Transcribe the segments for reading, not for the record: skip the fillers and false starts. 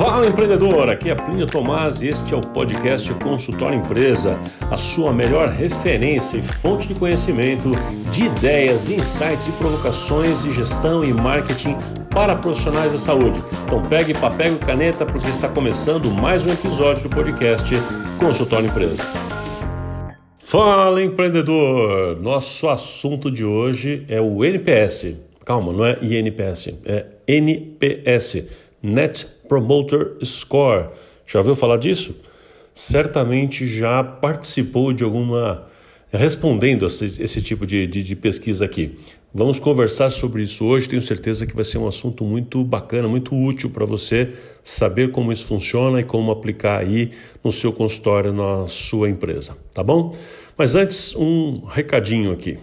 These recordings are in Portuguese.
Fala empreendedor, aqui é Plínio Tomás e este é o podcast Consultório Empresa, a sua melhor referência e fonte de conhecimento, de ideias, insights e provocações de gestão e marketing para profissionais da saúde. Então pegue papel e caneta porque está começando mais um episódio do podcast Consultório Empresa. Fala empreendedor, nosso assunto de hoje é o NPS. Calma, não é INPS, é NPS, Net Promoter Score. Já ouviu falar disso? Certamente já participou de respondendo esse tipo de pesquisa aqui. Vamos conversar sobre isso hoje, tenho certeza que vai ser um assunto muito bacana, muito útil para você saber como isso funciona e como aplicar aí no seu consultório, na sua empresa, tá bom? Mas antes, um recadinho aqui.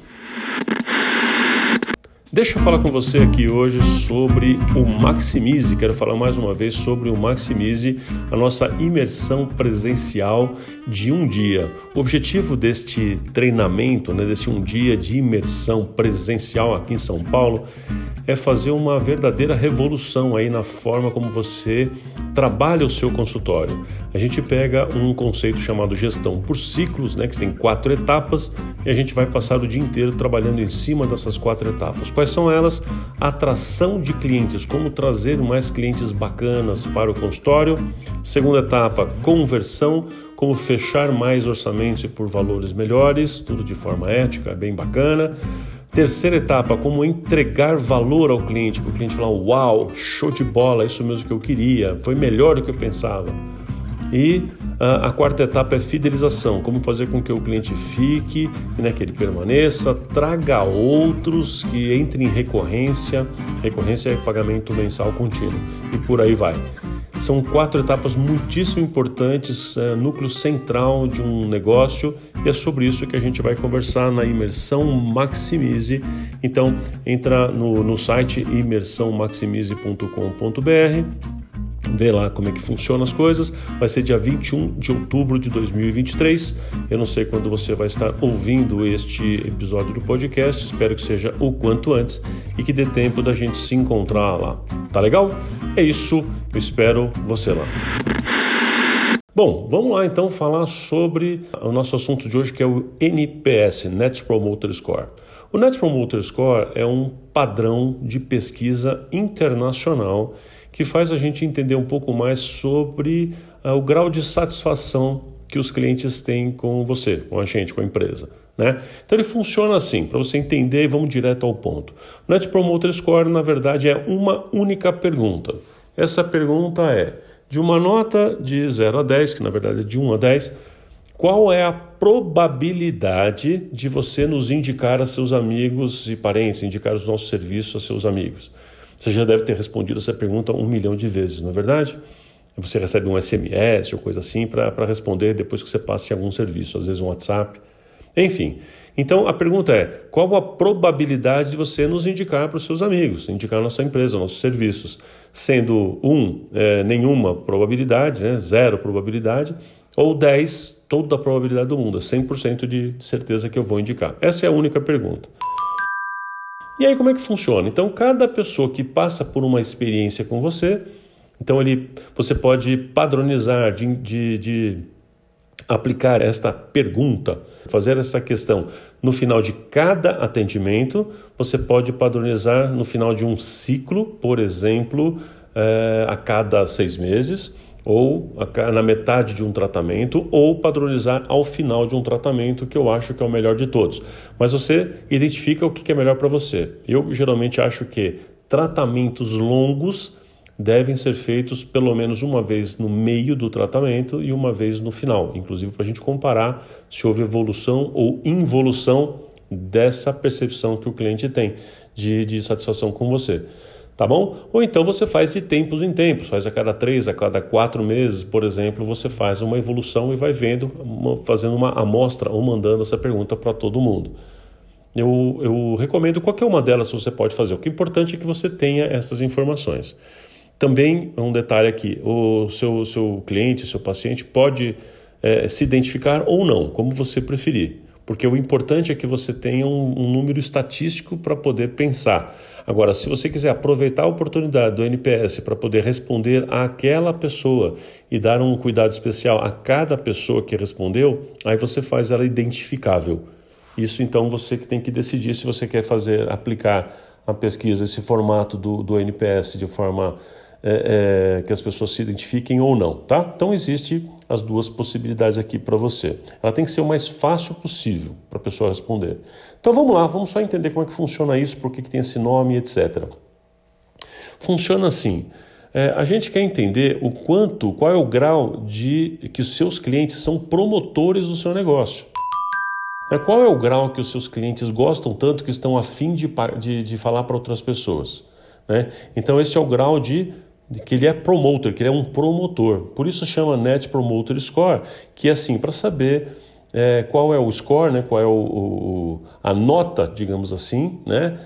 Deixa eu falar com você aqui hoje sobre o Maximize. Quero falar mais uma vez sobre o Maximize, a nossa imersão presencial de um dia. O objetivo deste treinamento, desse um dia de imersão presencial aqui em São Paulo, é fazer uma verdadeira revolução aí na forma como você trabalha o seu consultório. A gente pega um conceito chamado gestão por ciclos, que tem 4 etapas, e a gente vai passar o dia inteiro trabalhando em cima dessas 4 etapas. Quais são elas? Atração de clientes, como trazer mais clientes bacanas para o consultório. Segunda etapa, conversão, como fechar mais orçamentos e por valores melhores, tudo de forma ética, bem bacana. Terceira etapa, como entregar valor ao cliente, para o cliente falar, uau, show de bola, isso mesmo que eu queria, foi melhor do que eu pensava. E a quarta etapa é fidelização, como fazer com que o cliente fique, que ele permaneça, traga outros, que entre em recorrência é pagamento mensal contínuo, e por aí vai. São 4 etapas muitíssimo importantes, núcleo central de um negócio, e é sobre isso que a gente vai conversar na Imersão Maximize. Então, entra no site imersãomaximize.com.br, vê lá como é que funcionam as coisas. Vai ser dia 21 de outubro de 2023. Eu não sei quando você vai estar ouvindo este episódio do podcast. Espero que seja o quanto antes e que dê tempo da gente se encontrar lá. Tá legal? É isso. Eu espero você lá. Bom, vamos lá então falar sobre o nosso assunto de hoje, que é o NPS, Net Promoter Score. O Net Promoter Score é um padrão de pesquisa internacional que faz a gente entender um pouco mais sobre o grau de satisfação que os clientes têm com você, com a gente, com a empresa. Então ele funciona assim, para você entender, e vamos direto ao ponto. O Net Promoter Score, na verdade, é uma única pergunta. Essa pergunta é, de uma nota de 0 a 10, que na verdade é de 1 a 10, qual é a probabilidade de você nos indicar a seus amigos e parentes, indicar os nossos serviços a seus amigos? Você já deve ter respondido essa pergunta 1 milhão de vezes, não é verdade? Você recebe um SMS ou coisa assim para responder depois que você passa em algum serviço, às vezes um WhatsApp. Enfim, então a pergunta é, qual a probabilidade de você nos indicar para os seus amigos, indicar a nossa empresa, nossos serviços? Sendo 1, nenhuma probabilidade, 0 probabilidade, ou 10, toda a probabilidade do mundo, 100% de certeza que eu vou indicar. Essa é a única pergunta. E aí como é que funciona? Então cada pessoa que passa por uma experiência com você, então você pode padronizar, de aplicar esta pergunta, fazer essa questão no final de cada atendimento. Você pode padronizar no final de um ciclo, por exemplo, a cada 6 meses, ou na metade de um tratamento, ou padronizar ao final de um tratamento, que eu acho que é o melhor de todos. Mas você identifica o que é melhor para você. Eu geralmente acho que tratamentos longos devem ser feitos pelo menos uma vez no meio do tratamento e uma vez no final, inclusive para a gente comparar se houve evolução ou involução dessa percepção que o cliente tem de satisfação com você. Tá bom? Ou então você faz de tempos em tempos, faz a cada 3, a cada 4 meses, por exemplo, você faz uma evolução e vai vendo, fazendo uma amostra ou mandando essa pergunta para todo mundo. Eu recomendo qualquer uma delas você pode fazer. O que é importante é que você tenha essas informações. Também, um detalhe aqui, o seu cliente, seu paciente pode se identificar ou não, como você preferir. porque o importante é que você tenha um número estatístico para poder pensar. Agora, se você quiser aproveitar a oportunidade do NPS para poder responder àquela pessoa e dar um cuidado especial a cada pessoa que respondeu, aí você faz ela identificável. Isso, então, você que tem que decidir se você quer aplicar a pesquisa, esse formato do NPS de forma que as pessoas se identifiquem ou não, tá? Então, existem as duas possibilidades aqui para você. Ela tem que ser o mais fácil possível para a pessoa responder. Então, vamos lá, vamos só entender como é que funciona isso, por que tem esse nome, etc. Funciona assim. A gente quer entender qual é o grau de que os seus clientes são promotores do seu negócio. Qual é o grau que os seus clientes gostam tanto que estão a fim de falar para outras pessoas? Né? Então, esse é o grau de que ele é promoter, que ele é um promotor. Por isso chama Net Promoter Score, que é assim, para saber qual é o score, né? Qual é a nota, digamos assim, né?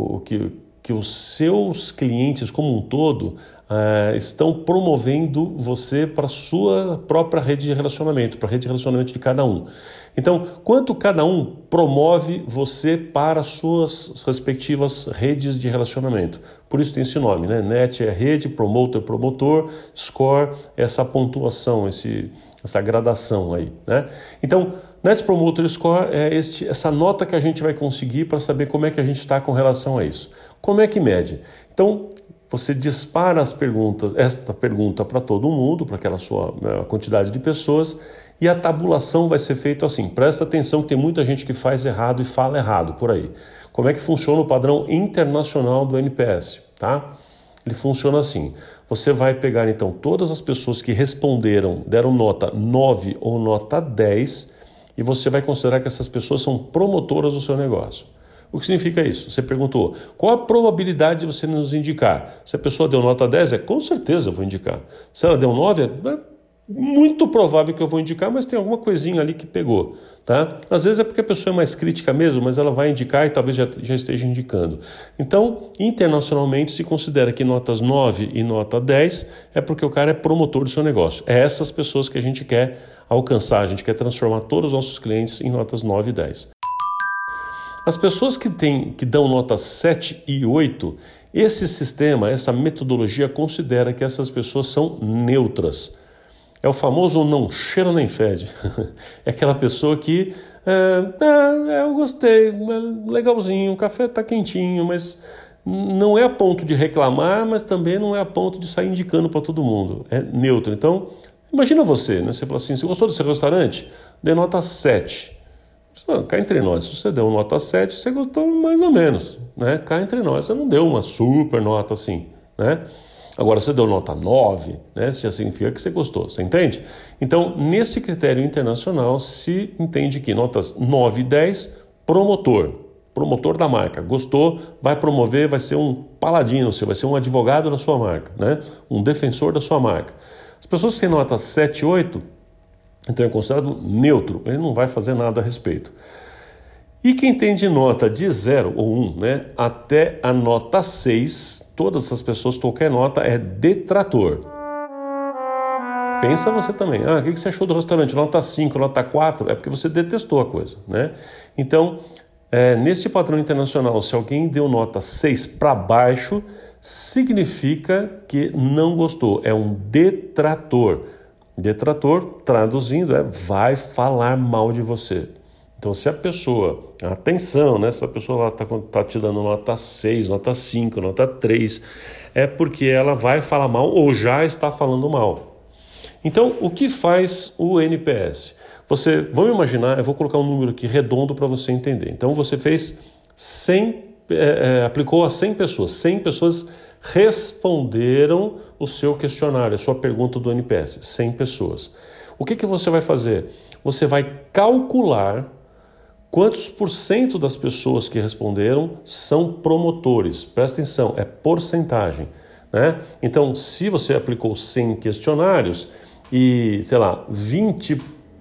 Que os seus clientes como um todo estão promovendo você para a sua própria rede de relacionamento, para a rede de relacionamento de cada um. Então, quanto cada um promove você para as suas respectivas redes de relacionamento. Por isso tem esse nome, né? Net é rede, promoter, promotor, score é essa pontuação, essa gradação aí, né? Então, Net Promoter Score é essa nota que a gente vai conseguir para saber como é que a gente está com relação a isso. Como é que mede? Então, você dispara esta pergunta para todo mundo, para aquela sua quantidade de pessoas, e a tabulação vai ser feita assim. Presta atenção que tem muita gente que faz errado e fala errado por aí. Como é que funciona o padrão internacional do NPS? Tá? Ele funciona assim. Você vai pegar então todas as pessoas que responderam, deram nota 9 ou nota 10, e você vai considerar que essas pessoas são promotoras do seu negócio. O que significa isso? Você perguntou, qual a probabilidade de você nos indicar? Se a pessoa deu nota 10, com certeza eu vou indicar. Se ela deu 9, é muito provável que eu vou indicar, mas tem alguma coisinha ali que pegou. Tá? Às vezes é porque a pessoa é mais crítica mesmo, mas ela vai indicar e talvez já esteja indicando. Então, internacionalmente, se considera que notas 9 e nota 10 é porque o cara é promotor do seu negócio. É essas pessoas que a gente quer alcançar, a gente quer transformar todos os nossos clientes em notas 9 e 10. As pessoas que dão notas 7 e 8, esse sistema, essa metodologia considera que essas pessoas são neutras. É o famoso não cheira nem fede. É aquela pessoa que, eu gostei, legalzinho, o café está quentinho, mas não é a ponto de reclamar, mas também não é a ponto de sair indicando para todo mundo. É neutro. Então, imagina você, né? Você fala assim, você gostou desse restaurante? Dê nota 7. Cá entre nós, se você deu nota 7, você gostou mais ou menos, né? Cá entre nós, você não deu uma super nota assim, né? Agora, você deu nota 9, né? Isso já significa que você gostou, você entende? Então, nesse critério internacional, se entende que notas 9 e 10, promotor da marca. Gostou, vai promover, vai ser um paladino seu, vai ser um advogado da sua marca, né? Um defensor da sua marca. As pessoas que têm notas 7 e 8, então é considerado neutro, ele não vai fazer nada a respeito. E quem tem de nota de 0 ou 1, né, até a nota 6, todas essas pessoas, qualquer nota é detrator. Pensa você também, o que você achou do restaurante? Nota 5, nota 4, é porque você detestou a coisa, né? Então, nesse padrão internacional, se alguém deu nota 6 para baixo, significa que não gostou, é um detrator. Detrator, traduzindo, vai falar mal de você. Então, se a pessoa, atenção, né? Se a pessoa está te dando nota 6, nota 5, nota 3, é porque ela vai falar mal ou já está falando mal. Então, o que faz o NPS? Vamos imaginar, eu vou colocar um número aqui redondo para você entender. Então, você fez 100, aplicou a 100 pessoas. 100 pessoas responderam o seu questionário, a sua pergunta do NPS. 100 pessoas. O que você vai fazer? Você vai calcular quantos por cento das pessoas que responderam são promotores. Presta atenção, é porcentagem, né? Então, se você aplicou 100 questionários e, 20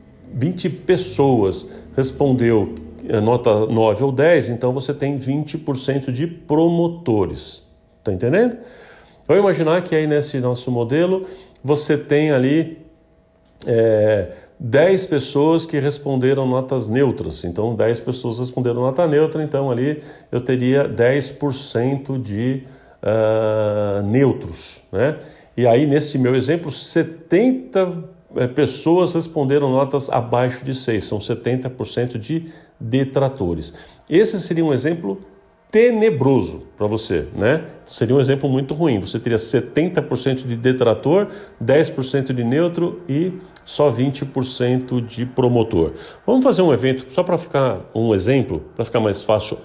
pessoas respondeu nota 9 ou 10, então você tem 20% de promotores. Está entendendo? Vamos imaginar que aí nesse nosso modelo você tem ali 10 pessoas que responderam notas neutras. Então, 10 pessoas responderam nota neutra, então ali eu teria 10% de neutros, né? E aí, nesse meu exemplo, 70 pessoas responderam notas abaixo de 6, são 70% de detratores. Esse seria um exemplo tenebroso para você, né? Seria um exemplo muito ruim. Você teria 70% de detrator, 10% de neutro e só 20% de promotor. Vamos fazer um evento, só para ficar um exemplo, para ficar mais fácil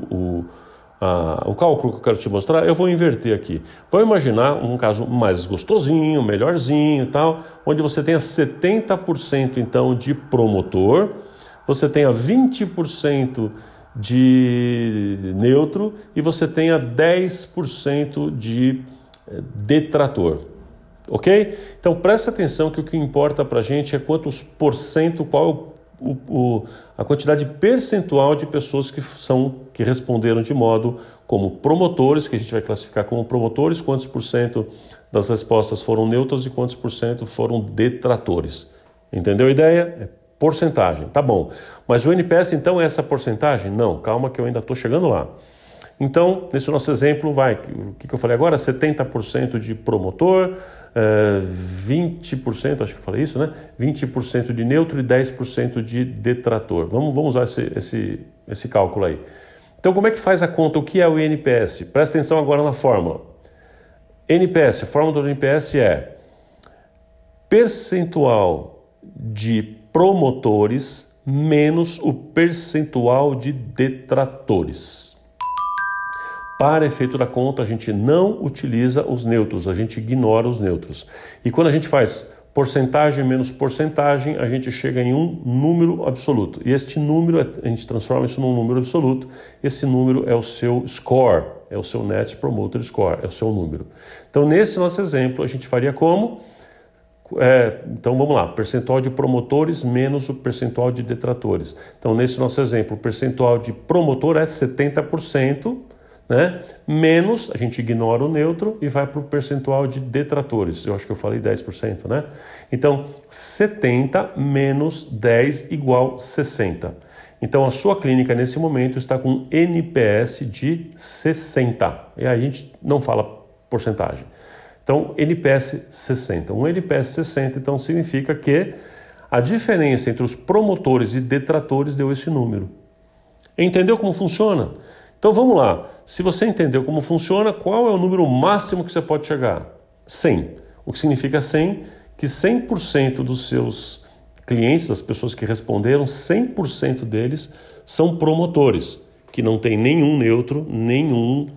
o cálculo que eu quero te mostrar. Eu vou inverter aqui. Vou imaginar um caso mais gostosinho, melhorzinho e tal, onde você tenha 70% então de promotor, você tenha 20% de neutro e você tenha 10% de detrator, ok? Então presta atenção que o que importa para a gente é quantos por cento, qual a quantidade percentual de pessoas que responderam de modo como promotores, que a gente vai classificar como promotores, quantos por cento das respostas foram neutras e quantos por cento foram detratores. Entendeu a ideia? É porcentagem, tá bom. Mas o NPS então é essa porcentagem? Não, calma que eu ainda estou chegando lá. Então, nesse nosso exemplo, o que eu falei agora? 70% de promotor, 20%, acho que eu falei isso, né? 20% de neutro e 10% de detrator. Vamos usar esse cálculo aí. Então, como é que faz a conta? O que é o NPS? Presta atenção agora na fórmula. NPS, a fórmula do NPS é percentual de promotores menos o percentual de detratores. Para efeito da conta, a gente não utiliza os neutros, a gente ignora os neutros. E quando a gente faz porcentagem menos porcentagem, a gente chega em um número absoluto. E este número, a gente transforma isso num número absoluto. Esse número é o seu score, é o seu Net Promoter Score, é o seu número. Então, nesse nosso exemplo, a gente faria como? Então vamos lá, percentual de promotores menos o percentual de detratores. Então nesse nosso exemplo, o percentual de promotor é 70%, né? Menos, a gente ignora o neutro e vai para o percentual de detratores. Eu acho que eu falei 10%, né? Então 70 menos 10 igual 60. Então a sua clínica nesse momento está com NPS de 60. E aí a gente não fala porcentagem. Então, NPS 60. Um NPS 60, então, significa que a diferença entre os promotores e detratores deu esse número. Entendeu como funciona? Então, vamos lá. Se você entendeu como funciona, qual é o número máximo que você pode chegar? 100. O que significa 100? Que 100% dos seus clientes, das pessoas que responderam, 100% deles são promotores, que não tem nenhum neutro, nenhum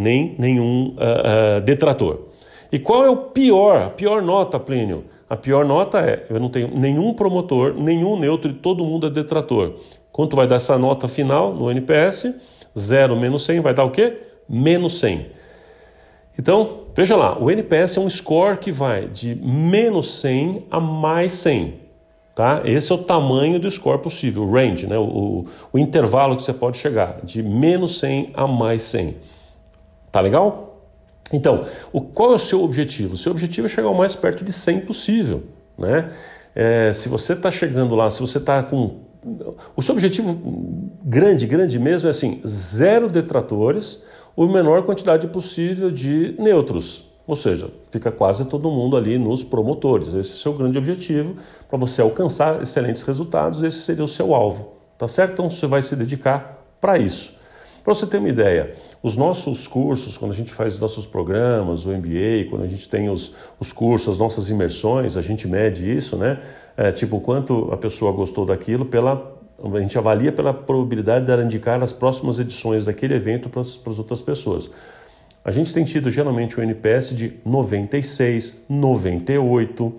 detrator. E qual é a pior nota, Plínio? A pior nota é, eu não tenho nenhum promotor, nenhum neutro e todo mundo é detrator. Quanto vai dar essa nota final no NPS? 0 menos 100 vai dar o quê? Menos 100. Então, veja lá, o NPS é um score que vai de menos 100 a mais 100. Tá? Esse é o tamanho do score possível, o range, né? o intervalo que você pode chegar, de menos 100 a mais 100. Tá legal? Então, qual é o seu objetivo? O seu objetivo é chegar o mais perto de 100 possível, né? Se você está chegando lá, se você está com... O seu objetivo grande mesmo é assim, 0 detratores, a menor quantidade possível de neutros. Ou seja, fica quase todo mundo ali nos promotores. Esse é o seu grande objetivo. Para você alcançar excelentes resultados, esse seria o seu alvo, tá certo? Então, você vai se dedicar para isso. Para você ter uma ideia, os nossos cursos, quando a gente faz nossos programas, o MBA, quando a gente tem os cursos, as nossas imersões, a gente mede isso, né? Tipo, o quanto a pessoa gostou daquilo, a gente avalia pela probabilidade de ela indicar as próximas edições daquele evento para as outras pessoas. A gente tem tido geralmente um NPS de 96, 98,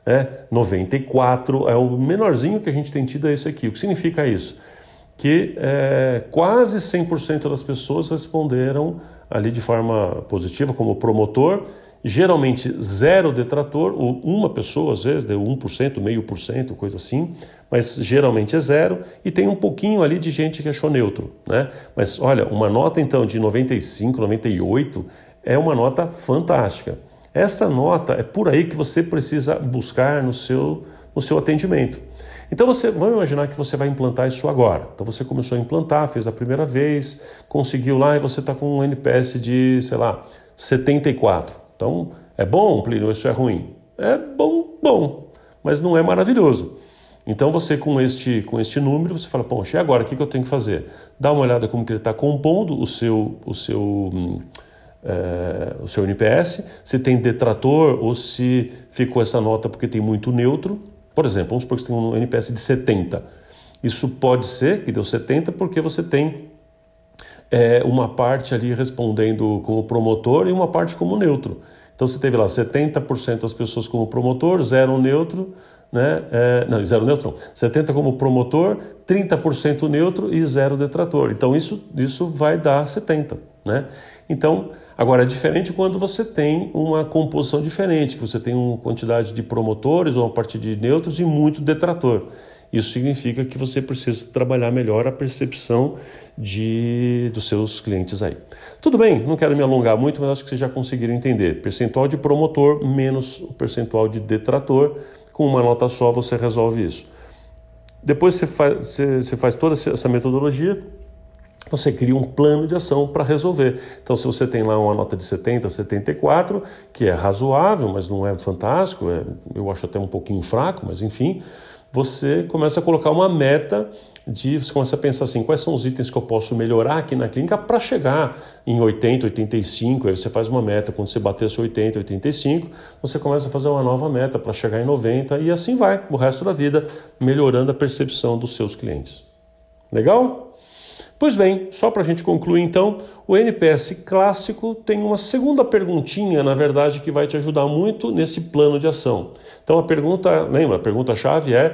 94, o menorzinho que a gente tem tido é esse aqui. O que significa isso? Que quase 100% das pessoas responderam ali de forma positiva como promotor, geralmente 0 detrator, ou uma pessoa às vezes deu 1%, 0,5%, coisa assim, mas geralmente é 0, e tem um pouquinho ali de gente que achou neutro, né? Mas olha, uma nota então de 95, 98 é uma nota fantástica. Essa nota é por aí que você precisa buscar no seu o seu atendimento. Então vamos imaginar que você vai implantar isso agora. Então você começou a implantar, fez a primeira vez, conseguiu lá e você está com um NPS de, 74. Então, é bom, Plínio, isso é ruim? É bom, mas não é maravilhoso. Então você com este número, você fala, poxa, e agora, o que eu tenho que fazer? Dá uma olhada como que ele está compondo o seu NPS, se tem detrator ou se ficou essa nota porque tem muito neutro. Por exemplo, vamos supor que você tem um NPS de 70. Isso pode ser que deu 70 porque você tem uma parte ali respondendo como promotor e uma parte como neutro. Então você teve lá 70% das pessoas como promotor, 0 neutro, né? Não, 0 neutro não. 70 como promotor, 30% neutro e 0 detrator. Então isso vai dar 70, né? Então, agora é diferente quando você tem uma composição diferente, que você tem uma quantidade de promotores ou uma parte de neutros e muito detrator. Isso significa que você precisa trabalhar melhor a percepção dos seus clientes aí. Tudo bem, não quero me alongar muito, mas acho que vocês já conseguiram entender. Percentual de promotor menos o percentual de detrator, com uma nota só você resolve isso. Depois você faz toda essa metodologia, você cria um plano de ação para resolver. Então, se você tem lá uma nota de 70, 74, que é razoável, mas não é fantástico, eu acho até um pouquinho fraco, mas enfim, você começa a colocar uma meta você começa a pensar assim, quais são os itens que eu posso melhorar aqui na clínica para chegar em 80, 85, aí você faz uma meta, quando você bater esse 80, 85, você começa a fazer uma nova meta para chegar em 90 e assim vai, o resto da vida, melhorando a percepção dos seus clientes. Legal? Pois bem, só para a gente concluir então, o NPS clássico tem uma segunda perguntinha, na verdade, que vai te ajudar muito nesse plano de ação. Então a pergunta-chave é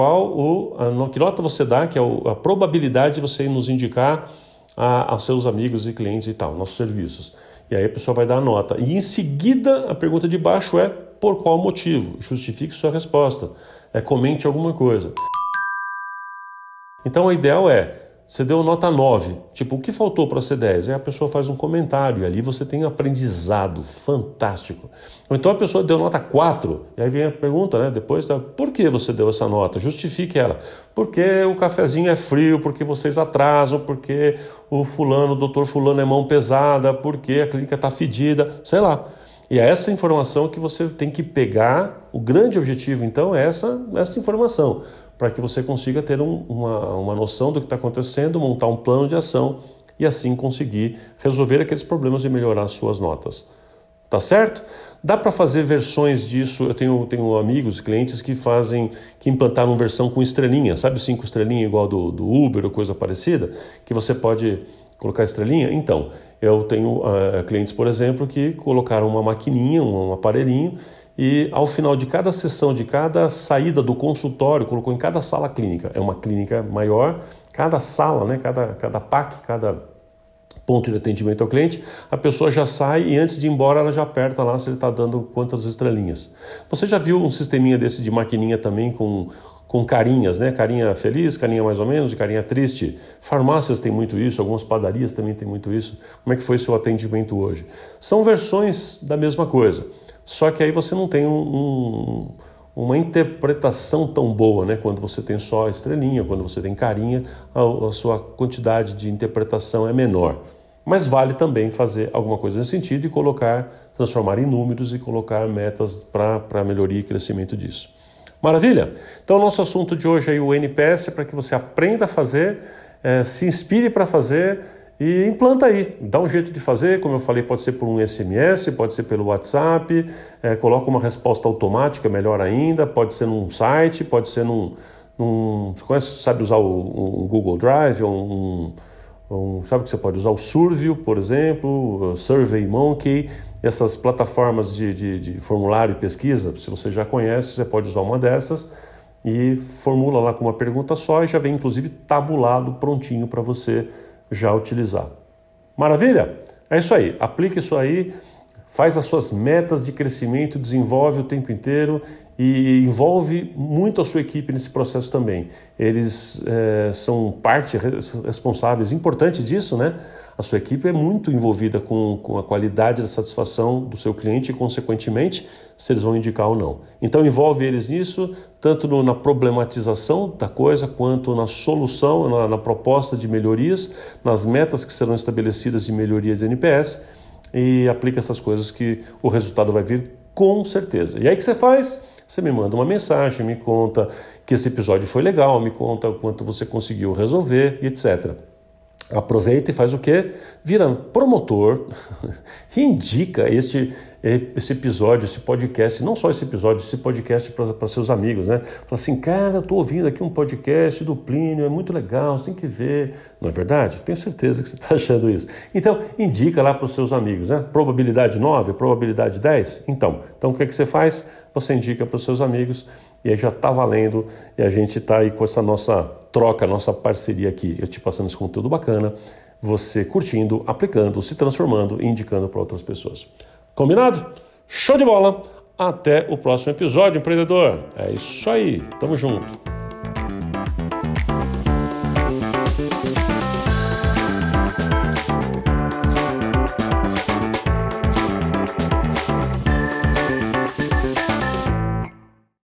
que nota você dá, que é a probabilidade de você nos indicar aos seus amigos e clientes e tal, nossos serviços. E aí a pessoa vai dar a nota. E em seguida, a pergunta de baixo é por qual motivo? Justifique sua resposta. Comente alguma coisa. Então o ideal você deu nota 9, tipo, o que faltou para ser 10? Aí a pessoa faz um comentário e ali você tem um aprendizado fantástico. Ou então a pessoa deu nota 4, e aí vem a pergunta, né, depois, por que você deu essa nota? Justifique ela. Porque o cafezinho é frio, porque vocês atrasam, porque o doutor fulano é mão pesada, porque a clínica está fedida, sei lá. E é essa informação que você tem que pegar, o grande objetivo então é essa informação, para que você consiga ter uma noção do que está acontecendo, montar um plano de ação e assim conseguir resolver aqueles problemas e melhorar as suas notas. Tá certo? Dá para fazer versões disso, eu tenho amigos, clientes que implantaram versão com estrelinha, sabe 5 estrelinhas igual do Uber ou coisa parecida, que você pode colocar estrelinha? Então, eu tenho clientes, por exemplo, que colocaram uma maquininha, um aparelhinho, e ao final de cada sessão, de cada saída do consultório, colocou em cada sala clínica. É uma clínica maior, cada sala, né, cada PAC, cada ponto de atendimento ao cliente, a pessoa já sai e antes de ir embora ela já aperta lá se ele está dando quantas estrelinhas. Você já viu um sisteminha desse de maquininha também com carinhas, né? Carinha feliz, carinha mais ou menos e carinha triste? Farmácias têm muito isso, algumas padarias também têm muito isso. Como é que foi seu atendimento hoje? São versões da mesma coisa. Só que aí você não tem uma interpretação tão boa, né? Quando você tem só estrelinha, quando você tem carinha, a sua quantidade de interpretação é menor. Mas vale também fazer alguma coisa nesse sentido e transformar em números e colocar metas para melhoria e crescimento disso. Maravilha? Então o nosso assunto de hoje é o NPS, para que você aprenda a fazer, se inspire para fazer e implanta aí, dá um jeito de fazer, como eu falei, pode ser por um SMS, pode ser pelo WhatsApp, coloca uma resposta automática, melhor ainda, pode ser num site, pode ser você sabe usar o Google Drive, sabe que você pode usar o Survey, por exemplo, SurveyMonkey, essas plataformas de formulário e pesquisa, se você já conhece, você pode usar uma dessas e formula lá com uma pergunta só e já vem inclusive tabulado, prontinho para você já utilizar. Maravilha? É isso aí, aplique isso aí, faz as suas metas de crescimento, desenvolve o tempo inteiro e envolve muito a sua equipe nesse processo também. Eles são parte responsáveis importante disso, né? A sua equipe é muito envolvida com a qualidade da satisfação do seu cliente e, consequentemente, se eles vão indicar ou não. Então, envolve eles nisso, tanto na problematização da coisa, quanto na solução, na proposta de melhorias, nas metas que serão estabelecidas de melhoria do NPS, e aplica essas coisas que o resultado vai vir com certeza. E aí o que você faz? Você me manda uma mensagem, me conta que esse episódio foi legal, me conta o quanto você conseguiu resolver, etc. Aproveita e faz o quê? Vira promotor e indica esse episódio, esse podcast, não só esse episódio, esse podcast para seus amigos, né? Fala assim, cara, eu estou ouvindo aqui um podcast do Plínio, é muito legal, você tem que ver. Não é verdade? Tenho certeza que você está achando isso. Então, indica lá para os seus amigos, né? Probabilidade 9, probabilidade 10? Então o que é que você faz? Você indica para os seus amigos e aí já está valendo e a gente está aí com essa nossa troca, nossa parceria aqui. Eu te passando esse conteúdo bacana, você curtindo, aplicando, se transformando e indicando para outras pessoas. Combinado? Show de bola! Até o próximo episódio, empreendedor. É isso aí, tamo junto.